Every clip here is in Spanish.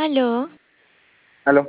Aló, Aló,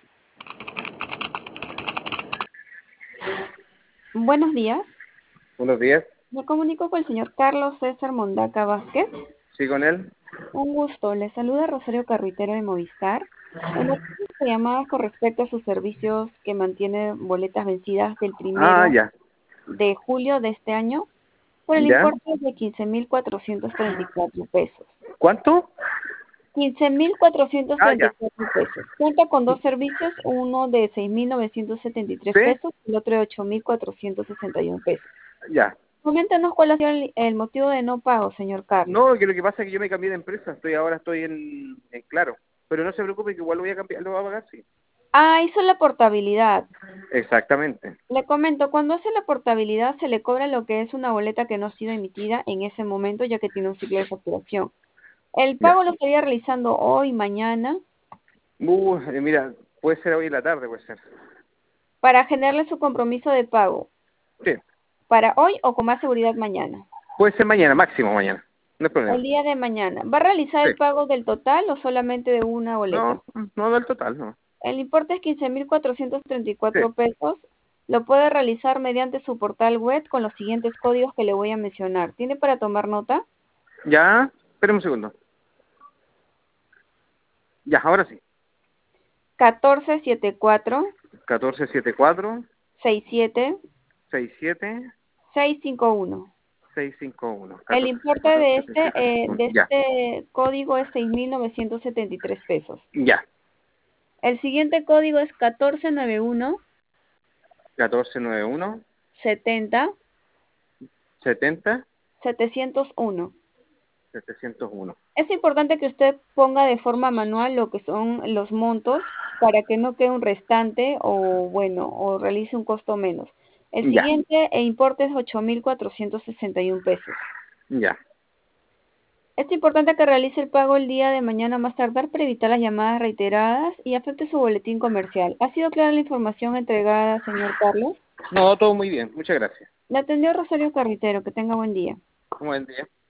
Buenos días. buenos días. Me comunico con el señor Carlos César Mondaca Vázquez. ¿Sí con él? Un gusto. Le saluda Rosario Carruitero de Movistar. El motivo de esta llamada es con respecto a sus servicios que mantiene boletas vencidas del Ah, primero ya. de julio de este año por el ¿Ya? importe de 15.434 pesos. ¿Cuánto? Quince mil cuatrocientos Ah, treinta y ya. cuatro pesos. Cuenta con dos servicios, uno de 6.973 ¿Sí? pesos y el otro de 8.461 pesos. Ya. Coméntanos cuál ha sido el motivo de no pago, señor Carlos. No, que lo que pasa es que yo me cambié de empresa. Ahora estoy en Claro. Pero no se preocupe que igual lo voy a cambiar, lo voy a pagar, sí. Ah, hizo la portabilidad. Exactamente. Le comento, cuando hace la portabilidad se le cobra lo que es una boleta que no ha sido emitida en ese momento, ya que tiene un ciclo de facturación. El Ya. pago lo estaría realizando hoy, mañana, Mira, puede ser hoy en la tarde, puede ser. para generarle su compromiso de pago. Sí. ¿Para hoy o con más seguridad mañana? Puede ser mañana, máximo mañana. No hay El problema. día de mañana. ¿Va a realizar Sí. el pago del total o solamente de una boleta? No, no del total, no. El importe es Sí. 15.434 pesos. Lo puede realizar mediante su portal web con los siguientes códigos que le voy a mencionar. ¿Tiene para tomar nota? Ya. Espérame un segundo. Ya, ahora sí. 1474 1474 67 67 651. 651. El importe de 1474 67 651. de Ya. este código es 6.973 pesos. Ya. El siguiente código es 1491 1491 70 70 701. 701. Es importante que usted ponga de forma manual lo que son los montos para que no quede un restante o bueno, o realice un costo menos. El Ya, siguiente importe es 8.461 pesos. ya. Es importante que realice el pago el día de mañana más tardar para evitar las llamadas reiteradas y afecte su boletín comercial. ¿Ha sido clara la información entregada, señor Carlos? No, todo muy bien. Muchas gracias. Le atendió Rosario Carritero. Que tenga buen día. Un buen día.